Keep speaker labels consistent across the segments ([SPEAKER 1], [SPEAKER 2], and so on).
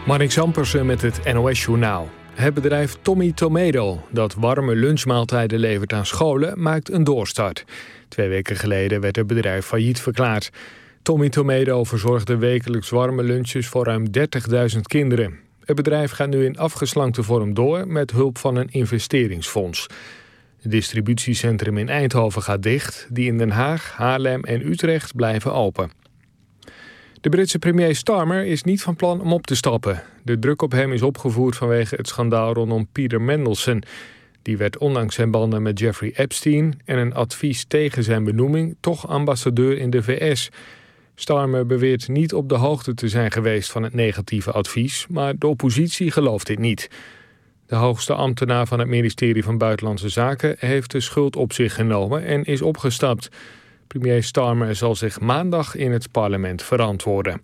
[SPEAKER 1] Marnix Ampersen met het NOS-journaal. Het bedrijf Tommy Tomato, dat warme lunchmaaltijden levert aan scholen, maakt een doorstart. 2 weken geleden werd het bedrijf failliet verklaard. Tommy Tomato verzorgde wekelijks warme lunches voor ruim 30.000 kinderen. Het bedrijf gaat nu in afgeslankte vorm door met hulp van een investeringsfonds. Het distributiecentrum in Eindhoven gaat dicht. Die in Den Haag, Haarlem en Utrecht blijven open. De Britse premier Starmer is niet van plan om op te stappen. De druk op hem is opgevoerd vanwege het schandaal rondom Peter Mandelson. Die werd ondanks zijn banden met Jeffrey Epstein en een advies tegen zijn benoeming toch ambassadeur in de VS. Starmer beweert niet op de hoogte te zijn geweest van het negatieve advies, maar de oppositie gelooft dit niet. De hoogste ambtenaar van het ministerie van Buitenlandse Zaken heeft de schuld op zich genomen en is opgestapt. Premier Starmer zal zich maandag in het parlement verantwoorden.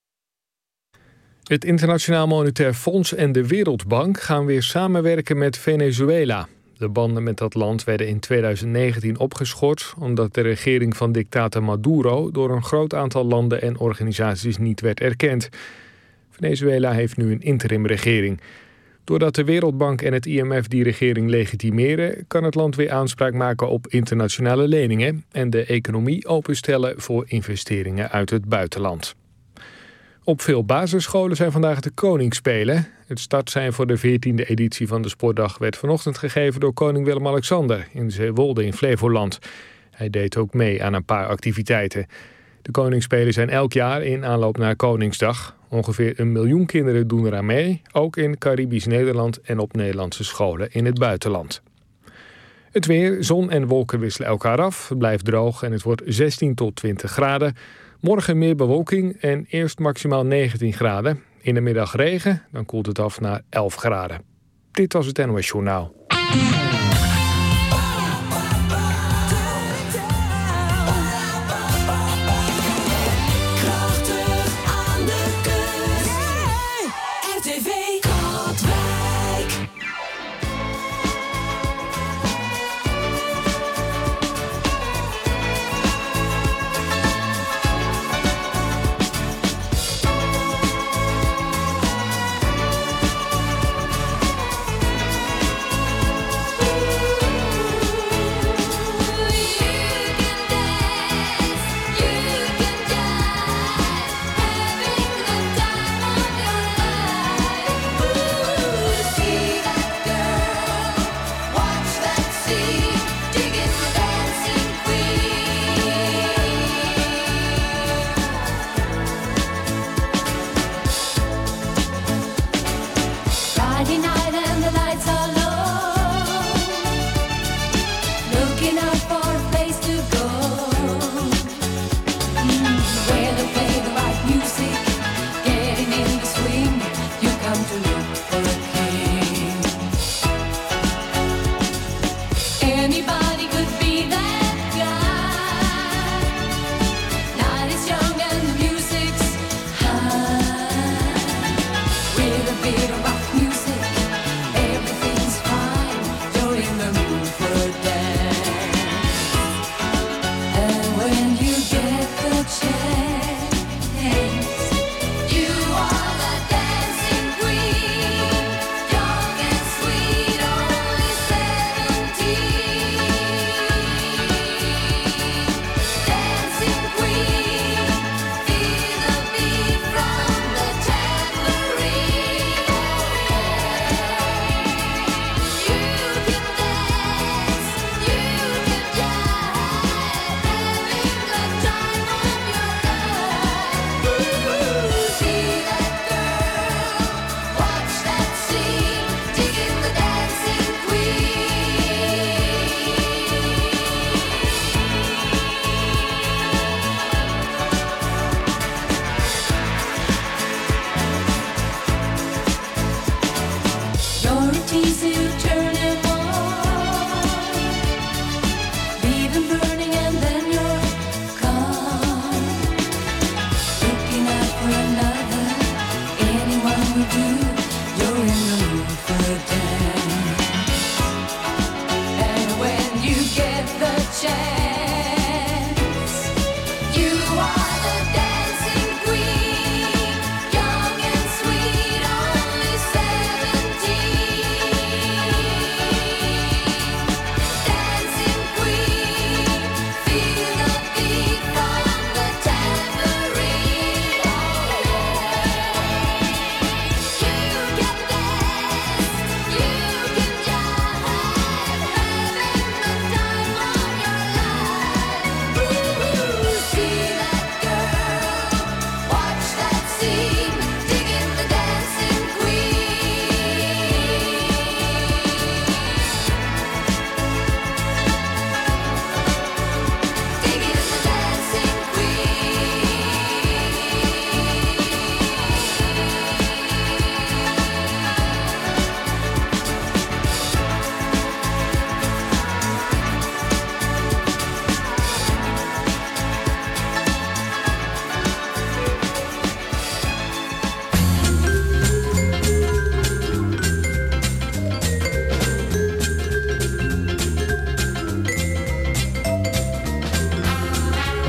[SPEAKER 1] Het Internationaal Monetair Fonds en de Wereldbank gaan weer samenwerken met Venezuela. De banden met dat land werden in 2019 opgeschort omdat de regering van dictator Maduro door een groot aantal landen en organisaties niet werd erkend. Venezuela heeft nu een interimregering. Doordat de Wereldbank en het IMF die regering legitimeren, kan het land weer aanspraak maken op internationale leningen en de economie openstellen voor investeringen uit het buitenland. Op veel basisscholen zijn vandaag de Koningsspelen. Het startsein voor de 14e editie van de sportdag werd vanochtend gegeven door koning Willem-Alexander in Zeewolde in Flevoland. Hij deed ook mee aan een paar activiteiten. De Koningsspelen zijn elk jaar in aanloop naar Koningsdag. Ongeveer 1 miljoen kinderen doen eraan mee, ook in Caribisch Nederland en op Nederlandse scholen in het buitenland. Het weer, zon en wolken wisselen elkaar af. Het blijft droog en het wordt 16 tot 20 graden. Morgen meer bewolking en eerst maximaal 19 graden. In de middag regen, dan koelt het af naar 11 graden. Dit was het NOS Journaal.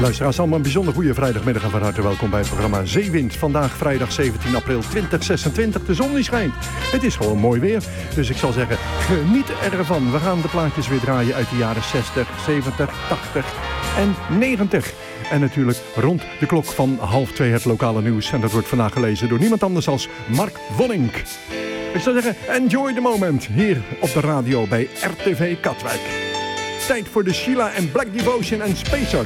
[SPEAKER 2] Luisteraars, allemaal een bijzonder goede vrijdagmiddag en van harte welkom bij het programma Zeewind. Vandaag vrijdag 17 april 2026. De zon die schijnt. Het is gewoon mooi weer. Dus ik zal zeggen, geniet ervan. We gaan de plaatjes weer draaien uit de jaren 60, 70, 80 en 90. En natuurlijk rond de klok van 1:30 het lokale nieuws. En dat wordt vandaag gelezen door niemand anders als Mark Wonink. Ik zou zeggen, enjoy the moment. Hier op de radio bij RTV Katwijk. Tijd voor de Sheila en Black Devotion en Spacer.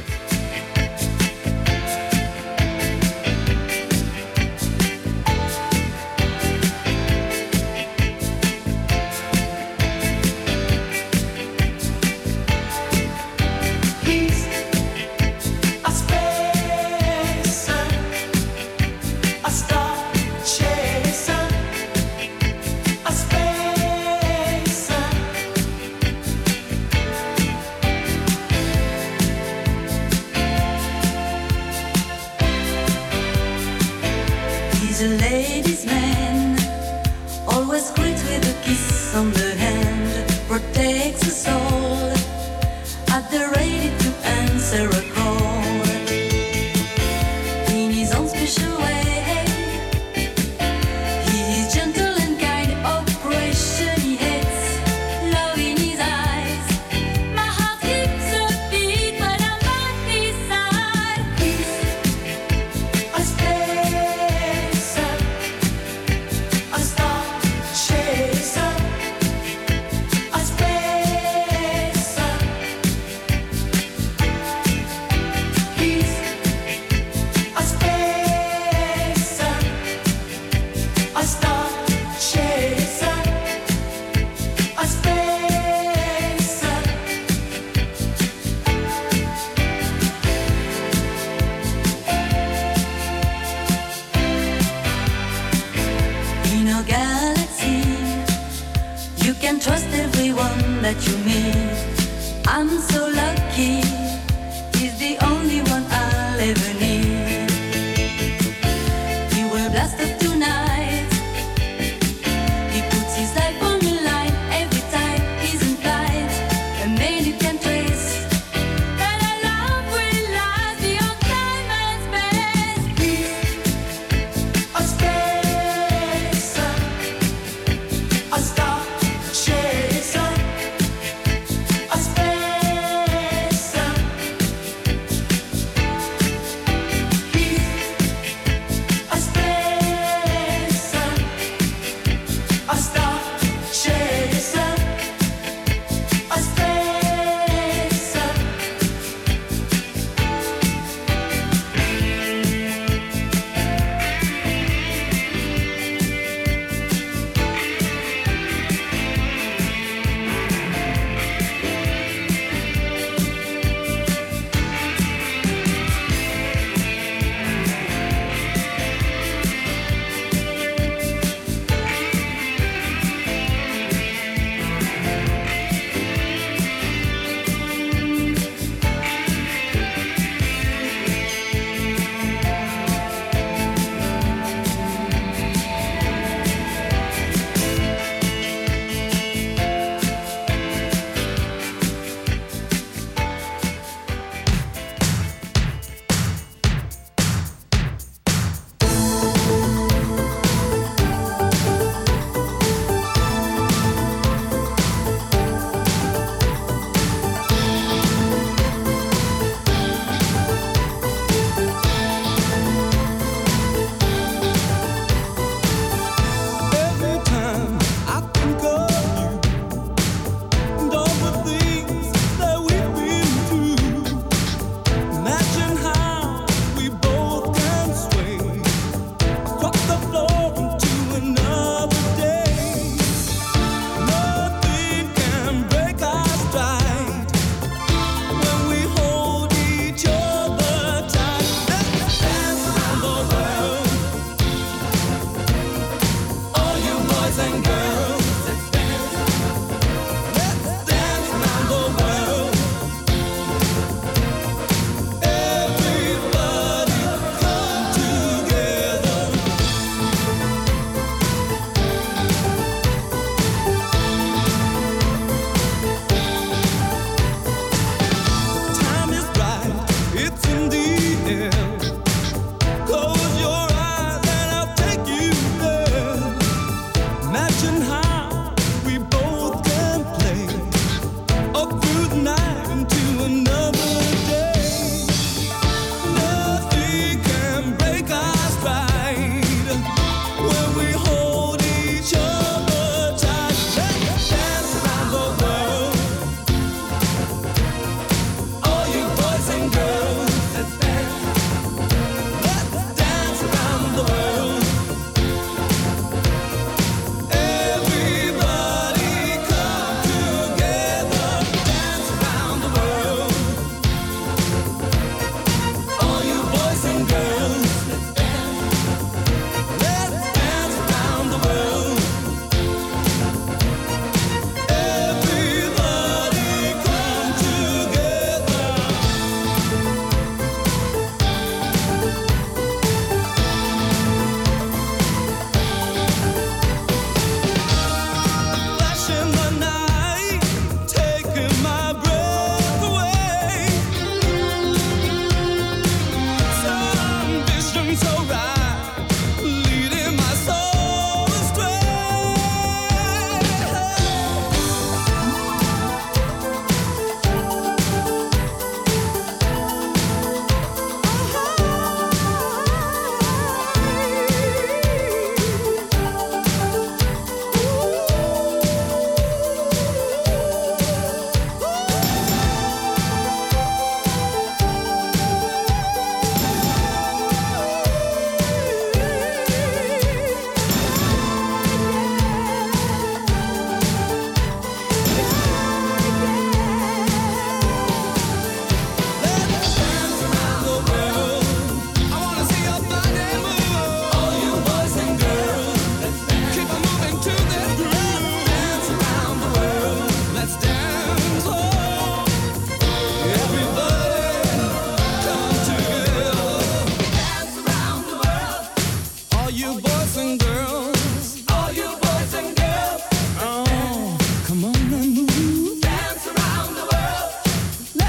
[SPEAKER 3] A star chaser, a spacer.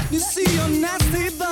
[SPEAKER 3] You see your nasty body.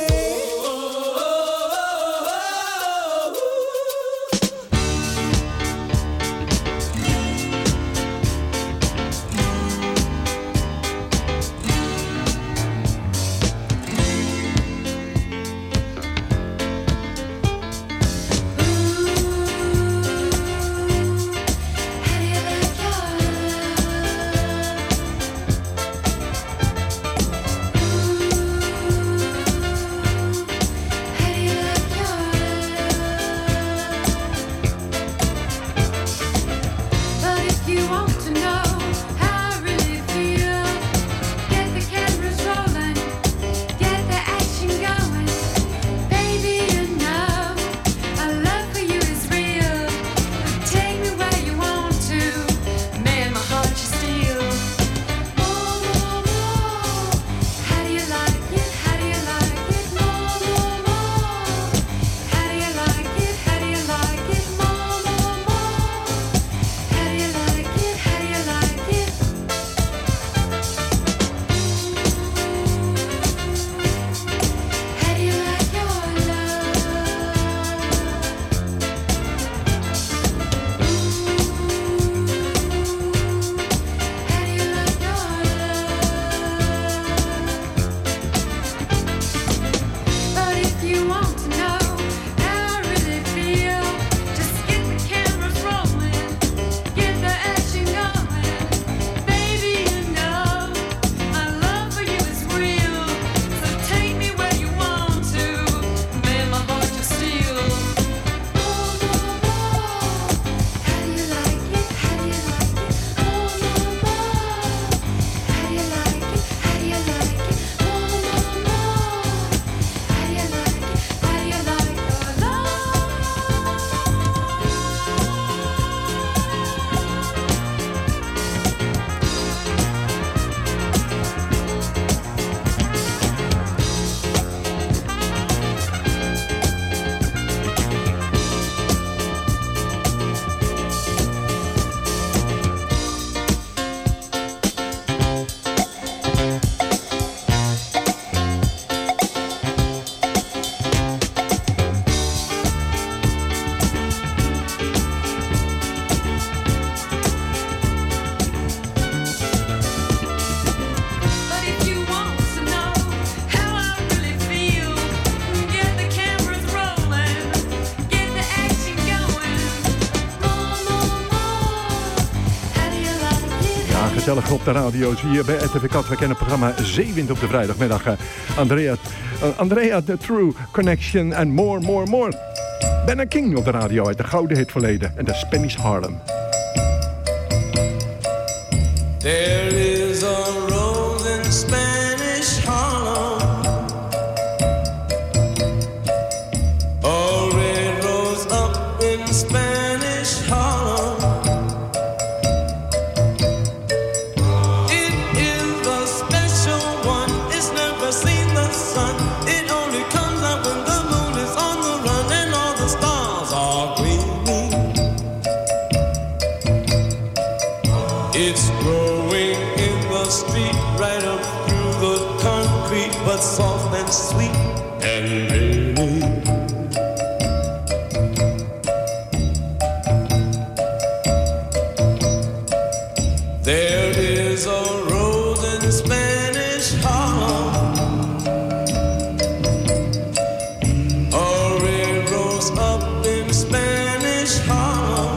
[SPEAKER 2] Gezellig op de radio's hier bij RTV Kat. We kennen het programma Zeewind op de vrijdagmiddag. Andrea, The True Connection en more. Ben King op de radio uit de gouden hit verleden en de Spanish Harlem.
[SPEAKER 4] There is a road in Spanish Harlem, a red rose up in Spanish Harlem. It's growing in the street, right up through the concrete, but soft and sweet and rainy. There is a rose in Spanish Harlem, a red rose up in Spanish Harlem.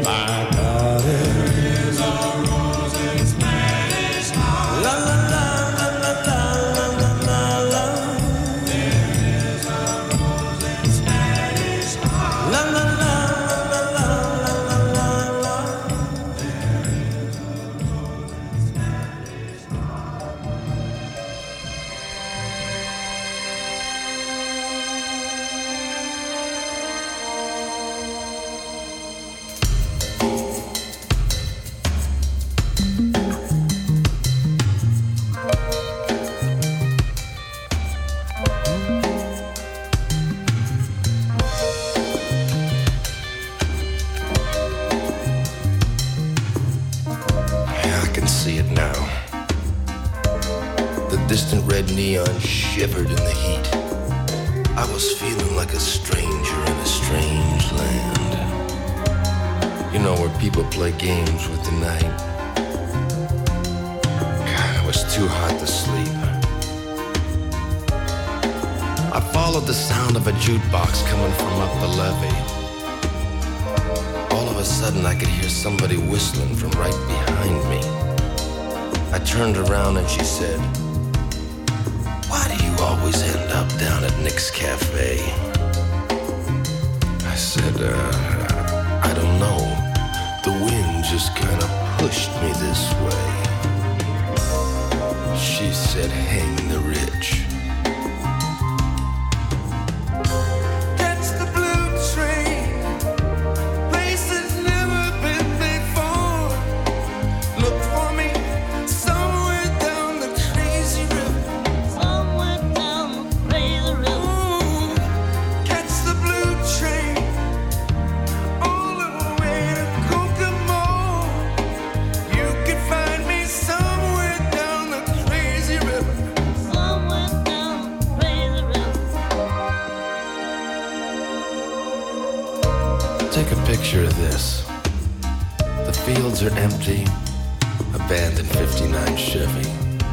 [SPEAKER 4] My garden is a rose in Spanish harp. La la la la la la la la la. There is a rose in Spanish harp. La la la la la la la la. There is a rose in Spanish harp. I can see it now. The distant red neon shivered in the heat. I was feeling like a stranger in a strange land. You know, where people play games with the night. God, it was too hot to sleep. I followed the sound of a jukebox coming from up the levee. All of a sudden, I could hear somebody whistling from right behind me. I turned around and she said, "Why do you always end up down at Nick's Cafe?" I said, I don't know. The wind just kind of pushed me this way. She said, "Hang the rich." Catch the blue train, places never been before. Look for me somewhere down the crazy river.
[SPEAKER 5] Somewhere down the crazy river.
[SPEAKER 4] Ooh, catch the blue train all the way to Kokomo. You can find me somewhere down the crazy river.
[SPEAKER 5] Somewhere down the crazy river.
[SPEAKER 4] Take a picture of this. The fields are empty, abandoned 59 Chevy.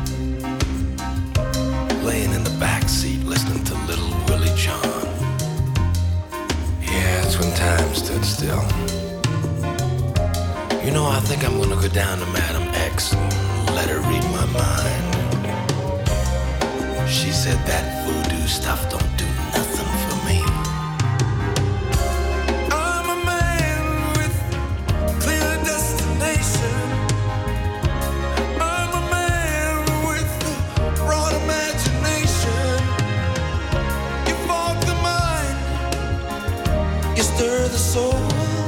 [SPEAKER 4] Laying in the back seat listening to Little Willie John. Yeah, it's when time stood still. You know, I think I'm gonna go down to Madam X and let her read my mind. She said that voodoo stuff don't do nothing for me. I'm a man with clear destination. I'm a man with a broad imagination. You fog the mind, you stir the soul.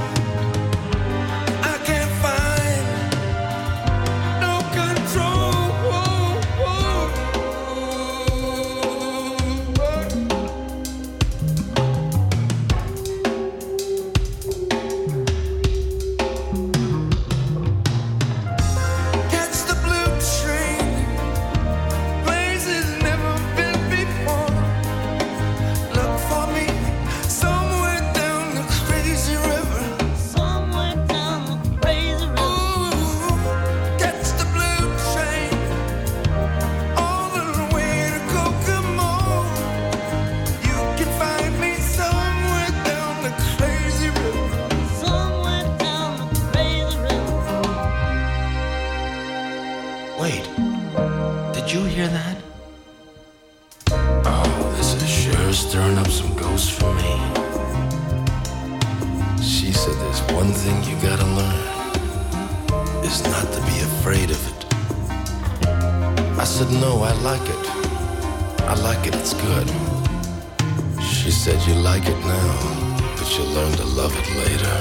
[SPEAKER 4] I can't find no control. Catch the blue train, places never been before. Look for me somewhere down the crazy river.
[SPEAKER 5] Somewhere down the crazy river.
[SPEAKER 4] Ooh, catch the blue train all the way to Kokomo. You can find me somewhere down the crazy river.
[SPEAKER 5] Somewhere down the crazy river.
[SPEAKER 4] Wait, did you hear that? Oh, this is sure stirring up some ghosts for me. She said there's one thing you gotta learn, is not to be afraid of it. I said, no, I like it. I like it, it's good. She said, you like it now, but you'll learn to love it later.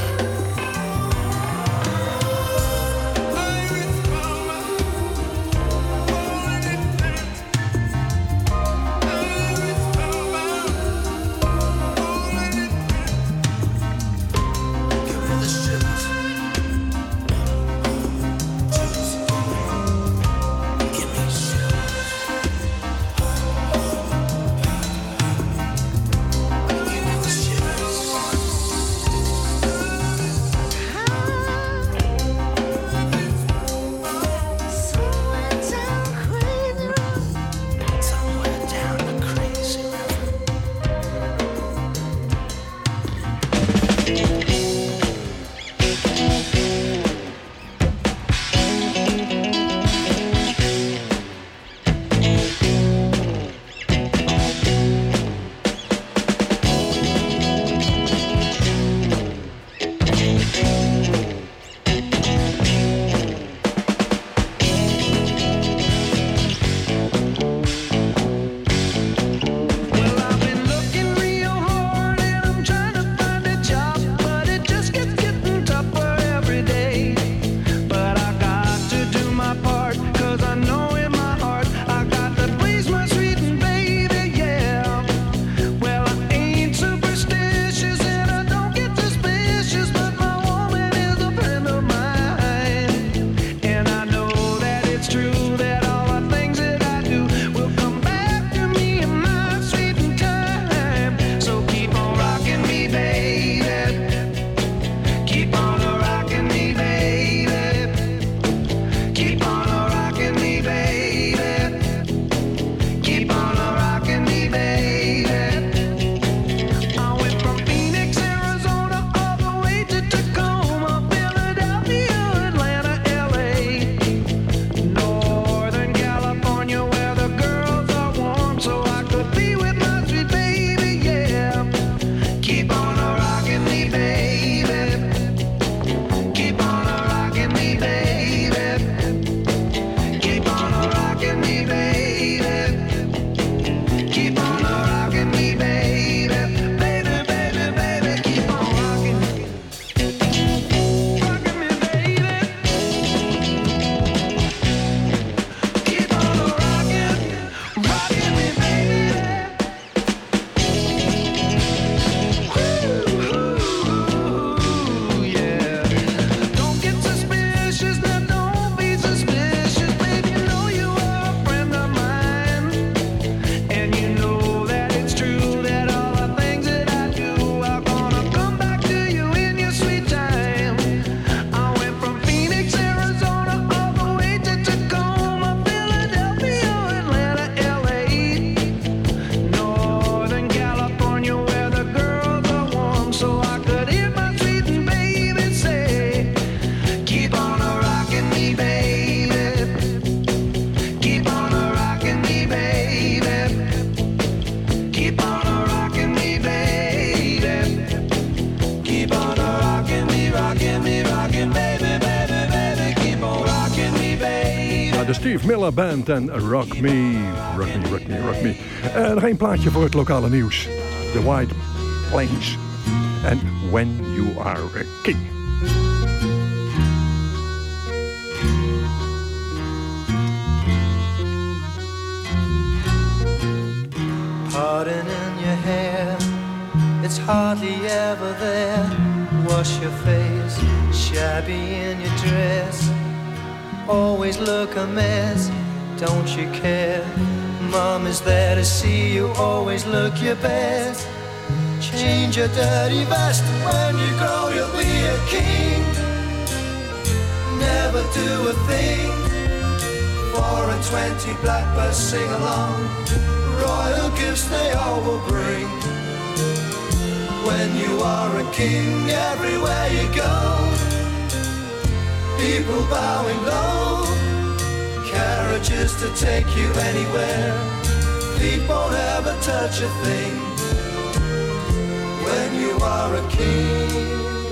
[SPEAKER 2] de Steve Miller Band en Rock Me. Rock Me, Rock Me, Rock Me. Nog één plaatje voor het lokale nieuws. The White Plains. En When You Are a King.
[SPEAKER 6] Pardon in your hair, it's hardly ever there. Wash your face, shabby in your dress. Always look a mess, don't you care? Mom is there to see you, always look your best. Change your dirty vest, when you grow you'll be a king. Never do a thing, 4 and 20 blackbirds sing along. Royal gifts they all will bring. When you are a king, everywhere you go, people bowing low, carriages to take you anywhere, feet won't ever touch a thing. When you are a king.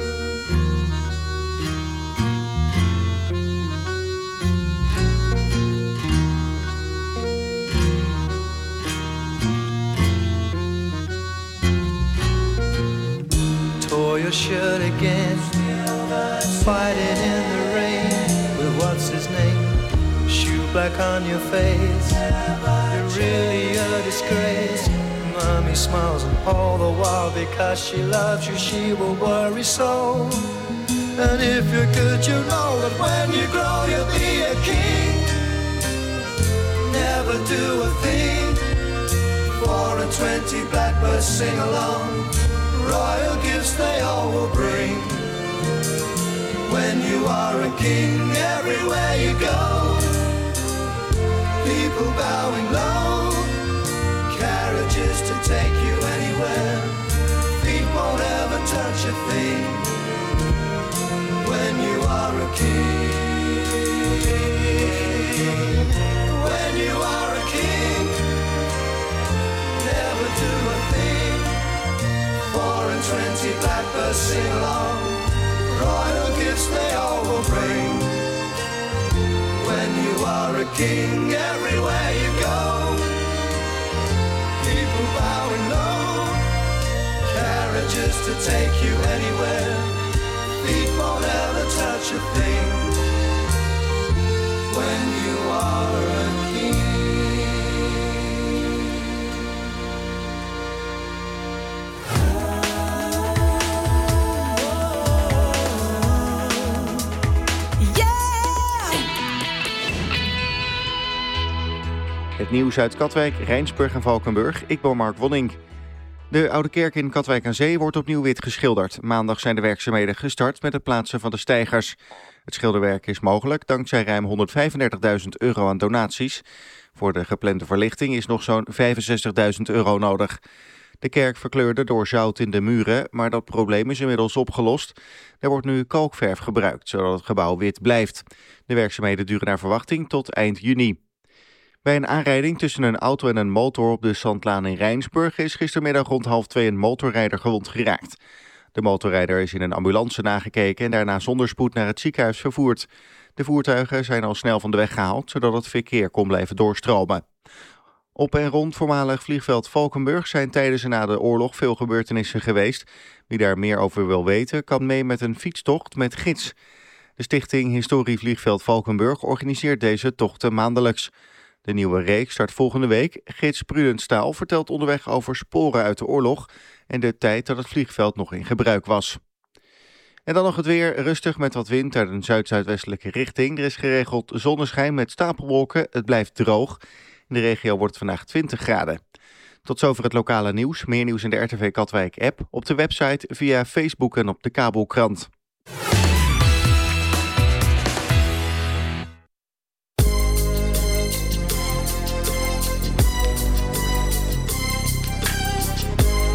[SPEAKER 6] Tore your shirt again, fighting in the rain with what's his name, shoe black on your face, you're really a disgrace. Mommy smiles and all the while because she loves you she will worry so. And if you're good you know that when you grow you'll be a king. Never do a thing, 4 and 20 blackbirds sing along. Royal gifts they all will bring. When you are a king, everywhere you go, people bowing low, carriages to take you anywhere, feet won't ever touch a thing. When you are a king, when you are a king, never do a thing, 4 and 20 blackbirds sing along. Royal gifts they all will bring. When you are a king, everywhere you go, people bowing low, carriages to take you anywhere, feet won't ever touch a thing. When you are a king.
[SPEAKER 7] Het nieuws uit Katwijk, Rijnsburg en Valkenburg. Ik ben Mark Wonning. De Oude Kerk in Katwijk aan Zee wordt opnieuw wit geschilderd. Maandag zijn de werkzaamheden gestart met het plaatsen van de steigers. Het schilderwerk is mogelijk dankzij ruim €135.000 aan donaties. Voor de geplande verlichting is nog zo'n €65.000 nodig. De kerk verkleurde door zout in de muren, maar dat probleem is inmiddels opgelost. Er wordt nu kalkverf gebruikt, zodat het gebouw wit blijft. De werkzaamheden duren naar verwachting tot eind juni. Bij een aanrijding tussen een auto en een motor op de Zandlaan in Rijnsburg is gistermiddag rond 1:30 een motorrijder gewond geraakt. De motorrijder is in een ambulance nagekeken en daarna zonder spoed naar het ziekenhuis vervoerd. De voertuigen zijn al snel van de weg gehaald, zodat het verkeer kon blijven doorstromen. Op en rond voormalig vliegveld Valkenburg zijn tijdens en na de oorlog veel gebeurtenissen geweest. Wie daar meer over wil weten, kan mee met een fietstocht met gids. De stichting Historie Vliegveld Valkenburg organiseert deze tochten maandelijks. De nieuwe reeks start volgende week. Gids Prudent Staal vertelt onderweg over sporen uit de oorlog en de tijd dat het vliegveld nog in gebruik was. En dan nog het weer, rustig met wat wind uit een zuid-zuidwestelijke richting. Er is geregeld zonneschijn met stapelwolken, het blijft droog. In de regio wordt het vandaag 20 graden. Tot zover het lokale nieuws. Meer nieuws in de RTV Katwijk app, op de website, via Facebook en op de kabelkrant.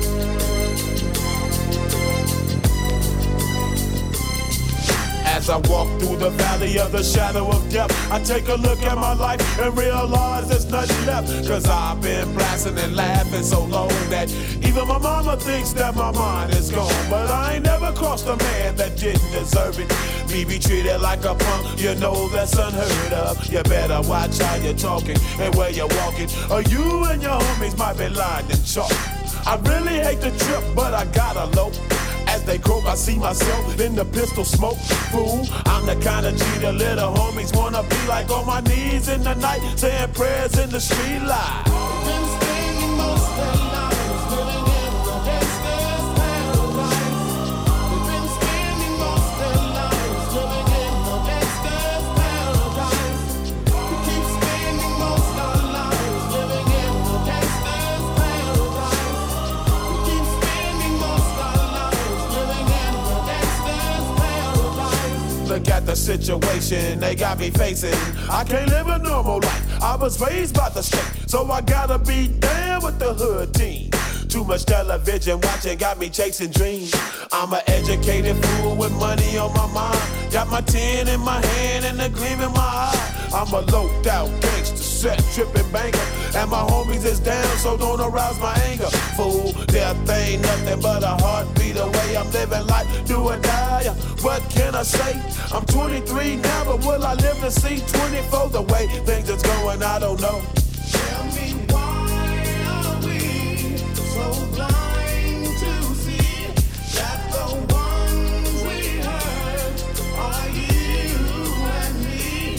[SPEAKER 8] As I walk through the valley of the shadow of death, I take a look at my life and realize there's nothing left. Cause I've been blasting and laughing so long that even my mama thinks that my mind is gone. But I ain't never crossed a man that didn't deserve it. Me be treated like a punk, you know that's unheard of. You better watch how you're talking and where you're walking, or you and your homies might be lined in chalk. I really hate the trip, but I gotta low. As they croak, I see myself in the pistol smoke. Fool, I'm the kind of G the little homies wanna be like, on my knees in the night, saying prayers in the street light.
[SPEAKER 3] Been spending most of their lives living in the gangster's paradise. We've been spending most of their lives living in the gangster's paradise. We keep spending most of our lives living in the gangster's paradise. We keep spending most of our lives living in the gangster's paradise.
[SPEAKER 8] Look at the situation they got me facing. I can't live a normal life. I was raised by the state, so I gotta be down with the hood team. Too much television watching got me chasing dreams. I'm an educated fool with money on my mind. Got my tin in my hand and a gleam in my eye. I'm a loped out gangster, set tripping banker, and my homies is down, so don't arouse my anger. Fool, death ain't nothing but a heartbeat away. I'm living life, do or die. What can I say? I'm 23 now, but will I live to see 24? The way things is going, I don't know.
[SPEAKER 3] Tell me why are we so blind to see that the ones we hurt are you and me?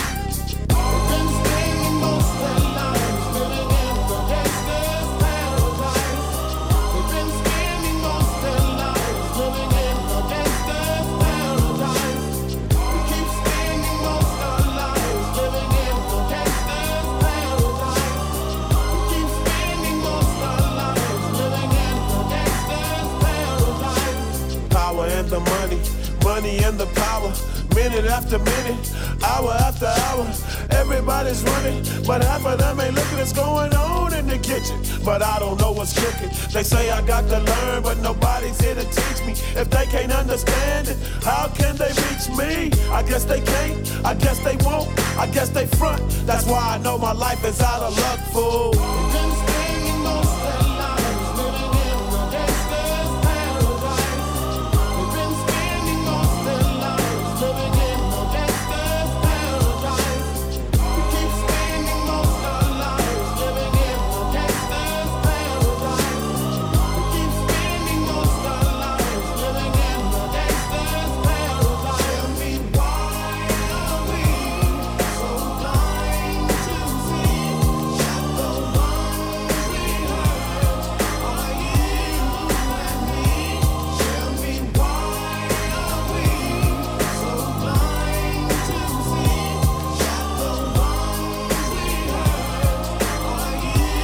[SPEAKER 3] We've been spending most of our lives living in the gangster's paradise. We've been spending most of our lives living in the gangster's paradise. We keep spending most of our lives living in the gangster's paradise. We keep spending most of our lives living in the gangster's paradise.
[SPEAKER 8] Power and the money, money and the power. Minute after minute, hour after hour, everybody's running, but half of them ain't looking what's going on in the kitchen. But I don't know what's cooking. They say I got to learn, but nobody's here to teach me. If they can't understand it, how can they reach me? I guess they can't, I guess they won't, I guess they front. That's why I know my life is out of luck, fool.
[SPEAKER 3] We've been spending most of our lives living in the gangster's paradise. We've been spending most of our lives living in the gangster's paradise. We keep spending most of our lives living in the gangster's paradise. We keep spending most of our lives living in the gangster's paradise. Tell me why are we so blind to see that the ones we hurt are you and me? Tell me why are we so blind to see that the ones we hurt are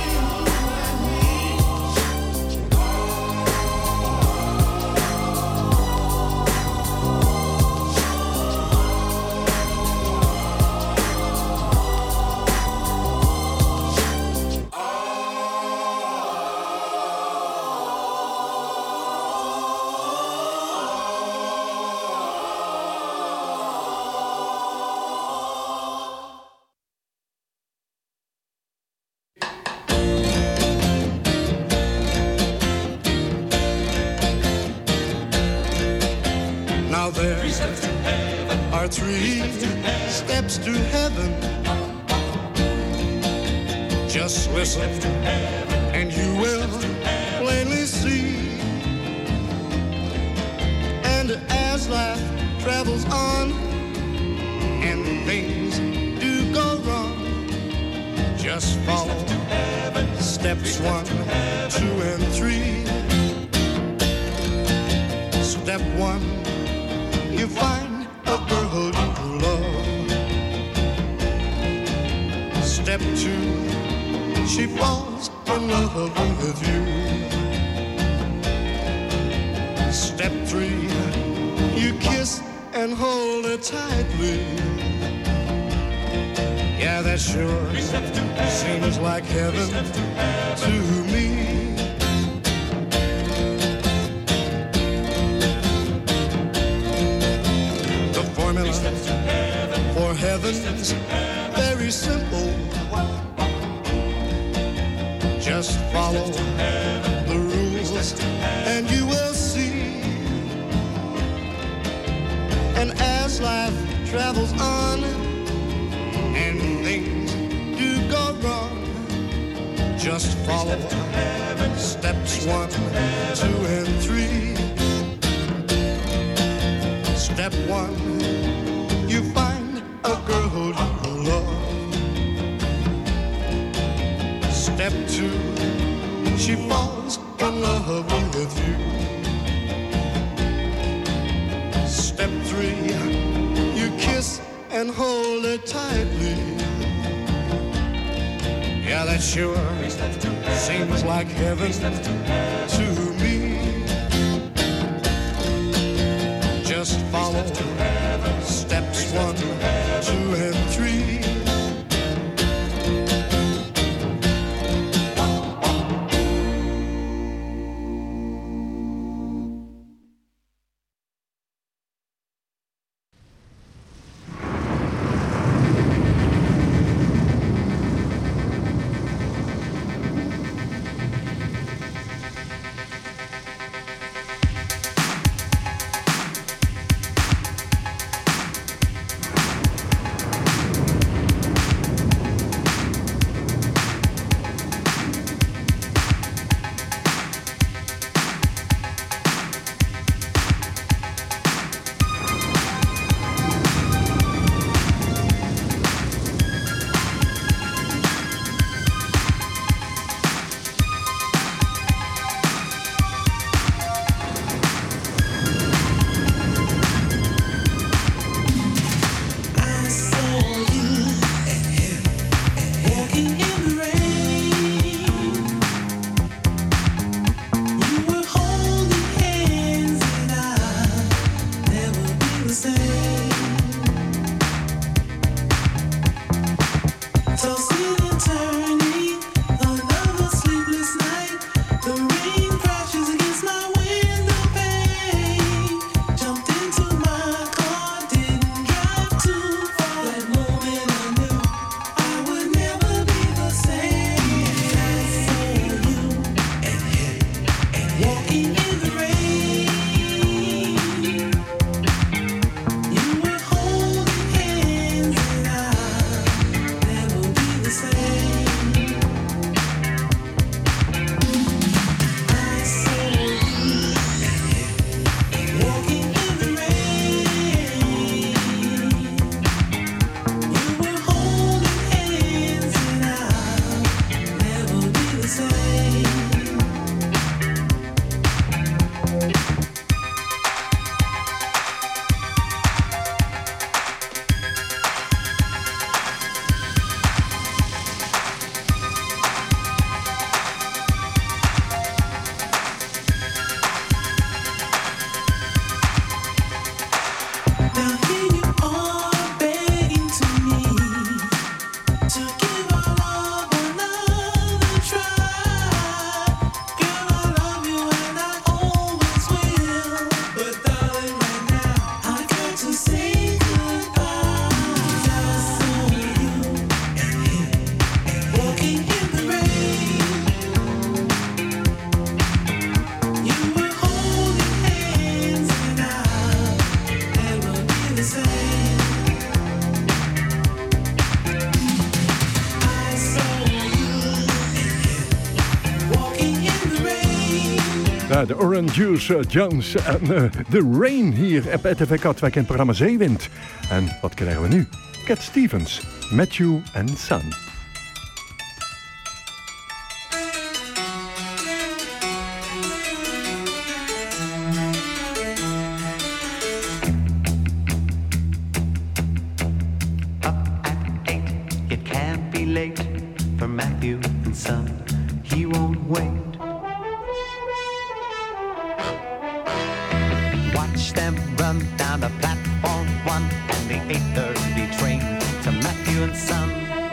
[SPEAKER 3] you and me?
[SPEAKER 9] Now there are 3 steps to heaven. Just listen and you will plainly see. And as life travels on and things do go wrong, just follow steps 1, 2, and 3. Step 1, you find a girl you love. Step 2, she falls in love with you. Step 3, you kiss and hold her tightly. Yeah, that sure seems like heaven to me. The formula For heaven's very simple. Just follow the rules and you will see. And as life travels on and things do go wrong, just follow steps 1, 2, and 3. Step 1, you find a girl you love. Step 2, she falls in love with you. Step 3, you kiss and hold her tightly. Yeah, that sure seems like heaven to me. Just follow steps 1, 2, and 3.
[SPEAKER 2] Ja, de Orange Juice Jones en The Rain hier op RTV Katwijk in het programma Zeewind. En wat krijgen we nu? Cat Stevens, Matthew and Son.
[SPEAKER 6] It can't be late for Matthew and Son. He won't wait. Watch them run down the platform 1 and the 8:30 train to Matthew and Son.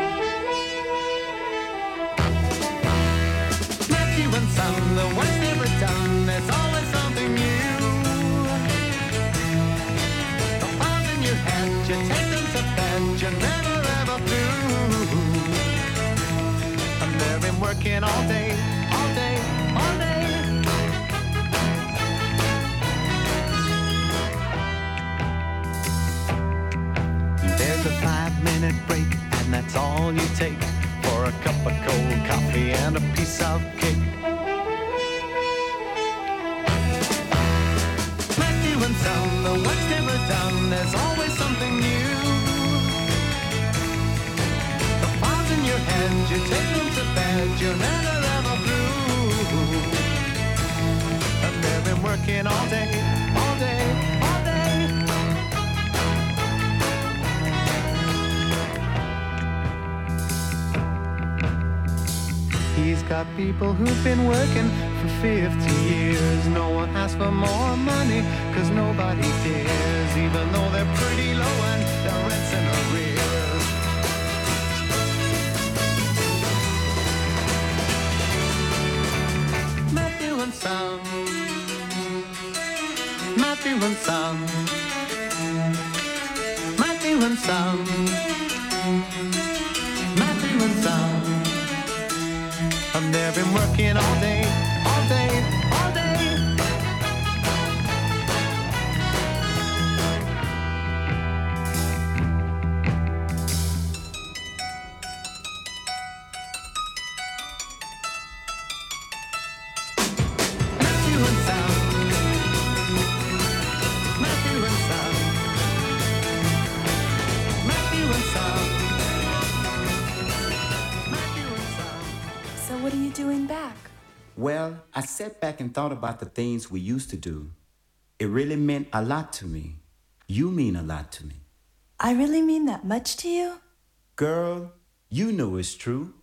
[SPEAKER 6] Matthew and Son, the work's never done. There's always something new. The pause in your head. you take them to bed, you're never ever through. And they've been working all day, all day, all day. There's a 5-minute break, and that's all you take for a cup of cold coffee and a piece of cake. Matthew and Son, the work's never done, there's always something new. The file's in your head, you take them to bed, you're never ever through. And they've been working all day, all day, all day. He's got people who've been working for 50 years. No one asks for more money, cause nobody cares, even though they're pretty low and their rent's in arrears. Matthew and Son, Matthew and Son, Matthew and Son, Matthew and Son. And they've been working all day, all day, all day. Matthew and Son, Matthew and Son, Matthew and Son, Matthew and Son.
[SPEAKER 10] So what are you doing back?
[SPEAKER 11] Well, I sat back and thought about the things we used to do. It really meant a lot to me. You mean a lot to me.
[SPEAKER 10] I really mean that much to you?
[SPEAKER 11] Girl, you know it's true.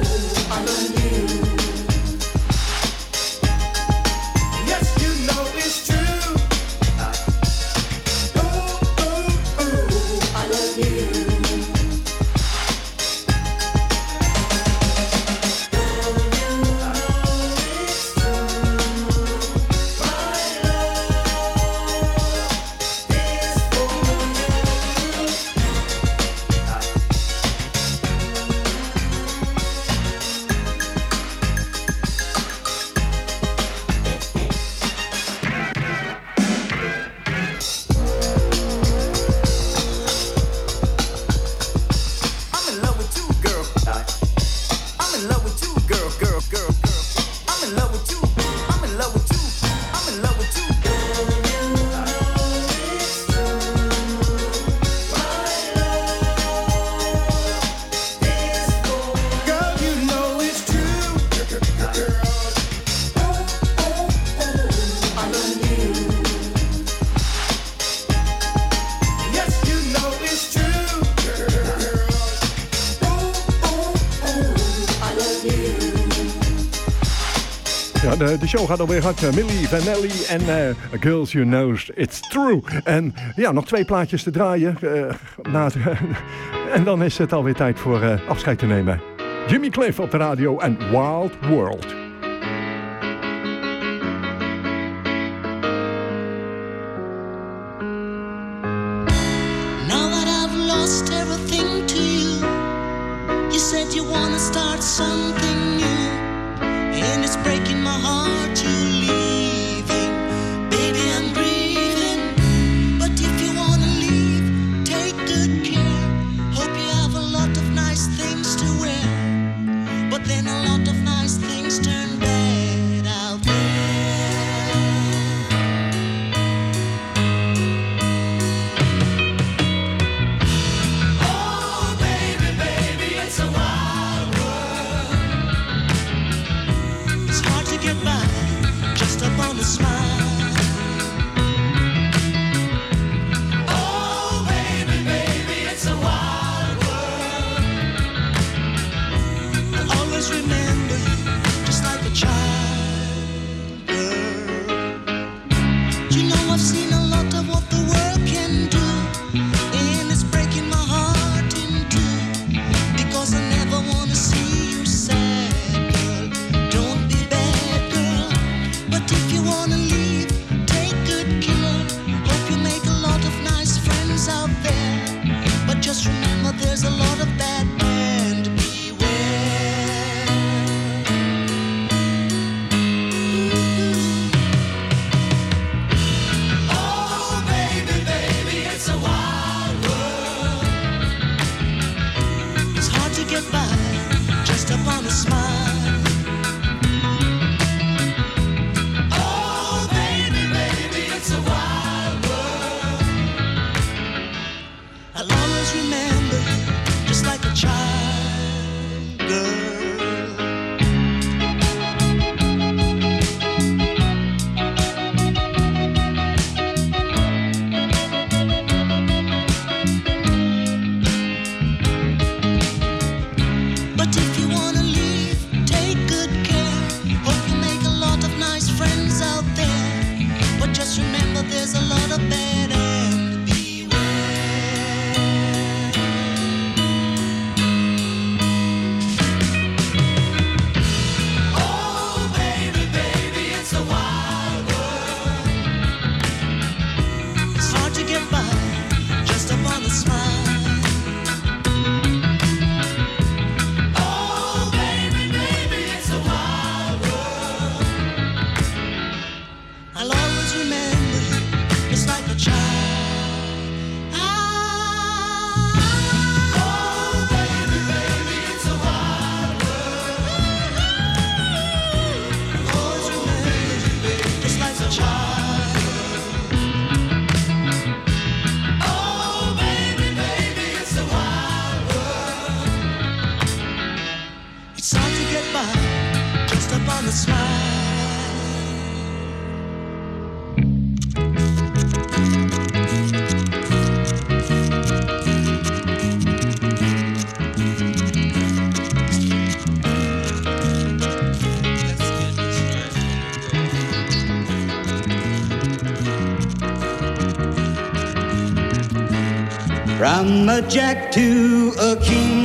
[SPEAKER 3] Yes, you know it's
[SPEAKER 2] de show gaat alweer hard. Milli Vanilli en Girls You Know It's True. En ja, nog 2 plaatjes te draaien. En dan is het alweer tijd voor afscheid te nemen. Jimmy Cliff op de radio en Wild World.
[SPEAKER 12] Now that I've lost everything to you, you said you wanna start something new, and it's breaking my heart you're leaving. Baby, I'm grieving, but if you wanna leave, take good care. Hope you have a lot of nice things to wear, but then a lot of nice things turn bad out there. Oh, baby, baby, it's a wild world. It's hard to get by just upon a smile. Oh, baby, baby, it's a wild world. I'll always remember you just like a child, girl. You know I've seen a lot of what the world can do, and it's breaking my heart in two, because I never wanna see you sad, girl. Don't be bad, girl. But if you wanna leave, take good care. Hope you make a lot of nice friends out there, but just remember there's a lot of bad men to beware. Oh, baby, baby, it's a wild world. It's hard to get by just upon a smile. Oh, baby, baby, it's a wild world. I'll always remember you just like a child, girl. But if you wanna leave, take good care. Hope you make a lot of nice friends out there, but just remember there's a lot of bad and beware. Oh, baby, baby, it's a wild world. It's hard to get by just upon a smile. Oh, baby, baby, it's a wild world. I'll always remember you just like a child. Oh, baby, baby, it's a wild world. I'll always remember you just like a child. Oh, baby, baby, it's a wild world. It's hard to get by just upon a smile.
[SPEAKER 6] From a jack to a king,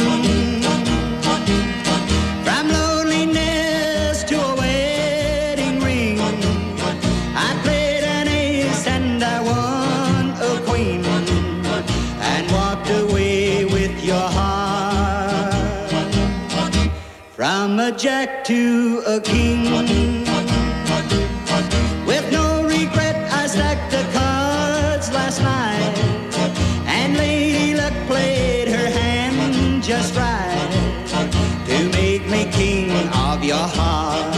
[SPEAKER 6] from loneliness to a wedding ring. I played an ace and I won a queen, and walked away with your heart. From a jack to a king, with no regret I stacked the cards last night, and Lady Luck played her hand just right to make me king of your heart.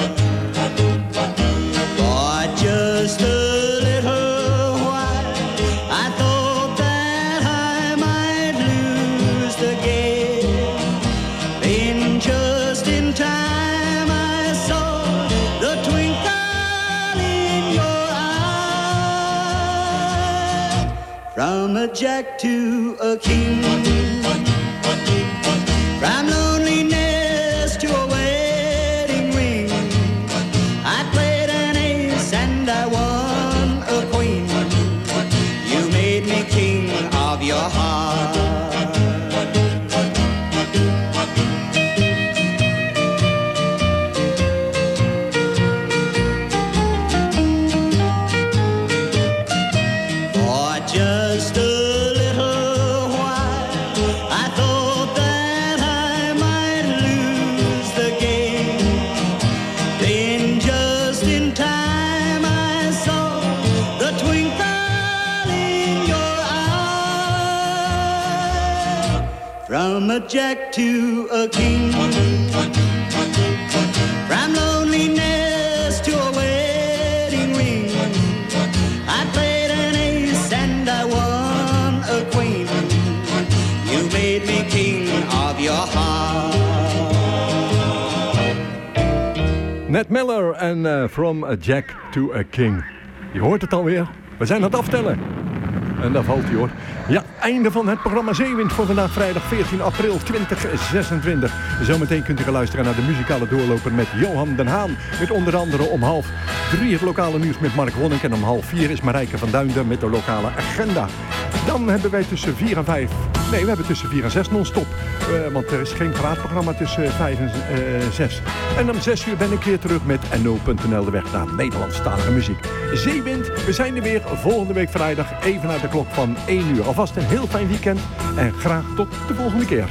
[SPEAKER 6] For just a little while I thought that I might lose the game. Then just in time I saw the twinkle in your eye. From a jack to a king, from loneliness to a wedding ring. I
[SPEAKER 13] From a jack to a king. From loneliness to a wedding ring. I played an ace and I won a queen. You made me king of your heart.
[SPEAKER 2] Ned Miller en From a Jack to a King. Je hoort het alweer. We zijn aan het aftellen. En daar valt hij hoor. Ja, einde van het programma Zeewind voor vandaag vrijdag 14 april 2026. Zometeen kunt u gaan luisteren naar de muzikale doorloper met Johan den Haan. Met onder andere om 2:30 het lokale nieuws met Mark Wonnink. En om 3:30 is Marijke van Duinden met de lokale agenda. Dan hebben wij tussen 4 en 5... Nee, we hebben tussen 4 en 6 non-stop. Want er is geen praatprogramma tussen 5 en 6. En om 6 uur ben ik weer terug met NO.nl, de weg naar Nederlandstalige muziek. Zeewind, we zijn er weer volgende week vrijdag, even naar de klok van 1 uur. Alvast een heel fijn weekend en graag tot de volgende keer.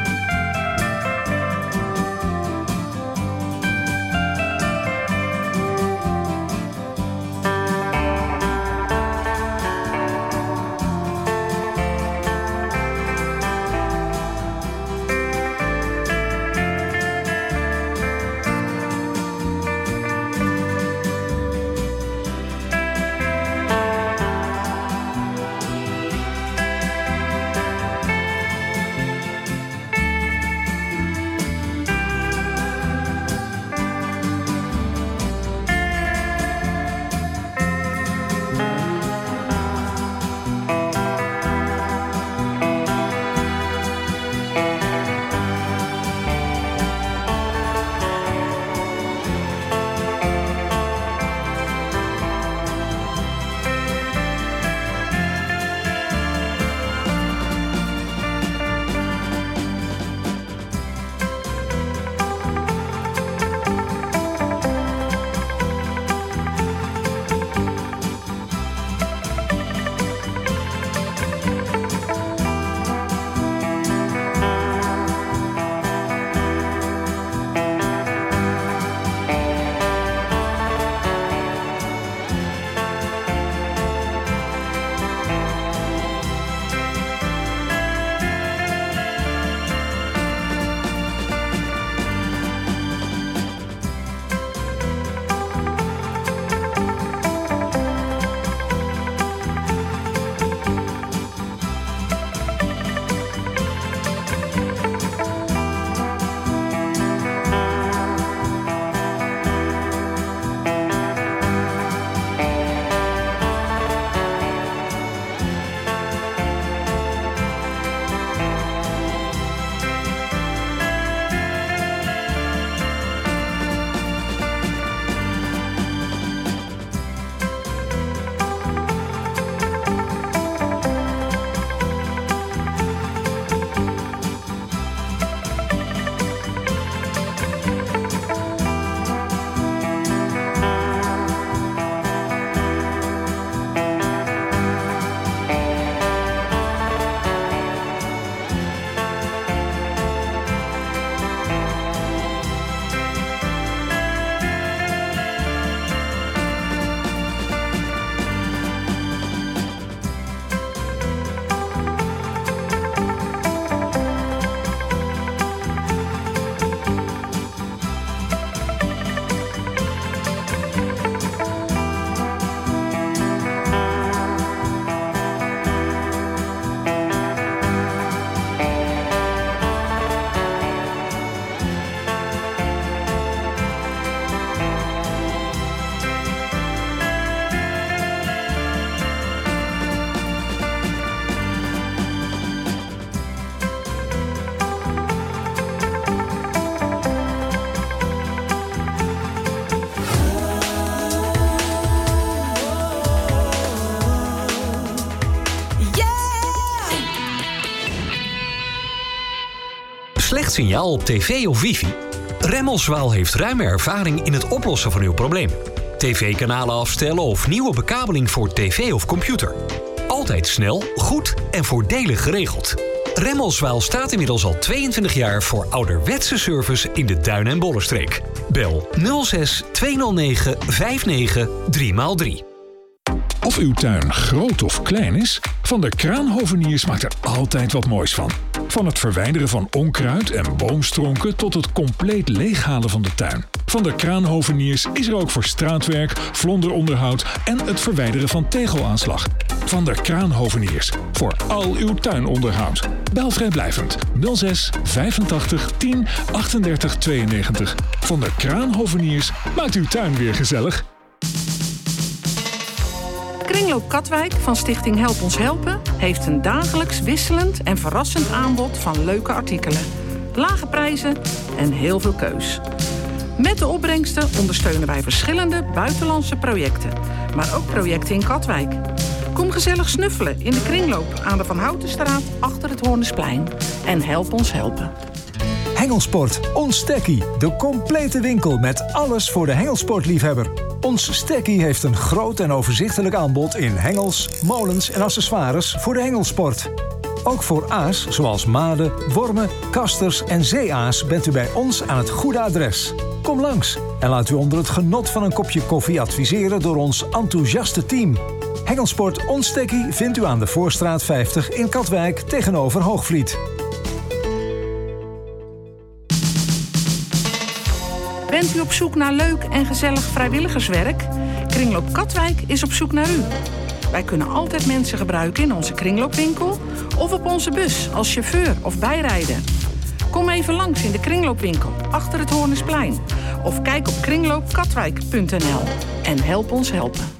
[SPEAKER 14] Slecht signaal op tv of wifi? Remmelswaal heeft ruime ervaring in het oplossen van uw probleem. TV-kanalen afstellen of nieuwe bekabeling voor tv of computer. Altijd snel, goed en voordelig geregeld. Remmelswaal staat inmiddels al 22 jaar voor ouderwetse service in de Duin- en Bollenstreek. Bel 06 209 59 3x3.
[SPEAKER 15] Of uw tuin groot of klein is, Van der Kraanhoveniers maakt er altijd wat moois van. Van het verwijderen van onkruid en boomstronken tot het compleet leeghalen van de tuin. Van der Kraanhoveniers is er ook voor straatwerk, vlonderonderhoud en het verwijderen van tegelaanslag. Van der Kraanhoveniers, voor al uw tuinonderhoud. Bel vrijblijvend 06 85 10 38 92. Van der Kraanhoveniers maakt uw tuin weer gezellig.
[SPEAKER 16] Kringloop Katwijk van Stichting Help Ons Helpen heeft een dagelijks wisselend en verrassend aanbod van leuke artikelen. Lage prijzen en heel veel keus. Met de opbrengsten ondersteunen wij verschillende buitenlandse projecten, maar ook projecten in Katwijk. Kom gezellig snuffelen in de kringloop aan de Van Houtenstraat achter het Hoornesplein en help ons helpen.
[SPEAKER 17] Hengelsport, ons Stekkie. De complete winkel met alles voor de hengelsportliefhebber. Ons Stekkie heeft een groot en overzichtelijk aanbod in hengels, molens en accessoires voor de hengelsport. Ook voor aas, zoals maden, wormen, kasters en zeeaas bent u bij ons aan het goede adres. Kom langs en laat u onder het genot van een kopje koffie adviseren door ons enthousiaste team. Hengelsport Ons Stekkie vindt u aan de Voorstraat 50 in Katwijk tegenover Hoogvliet.
[SPEAKER 16] Bent u op zoek naar leuk en gezellig vrijwilligerswerk? Kringloop Katwijk is op zoek naar u. Wij kunnen altijd mensen gebruiken in onze kringloopwinkel of op onze bus als chauffeur of bijrijder. Kom even langs in de kringloopwinkel achter het Hoornesplein of kijk op kringloopkatwijk.nl en help ons helpen.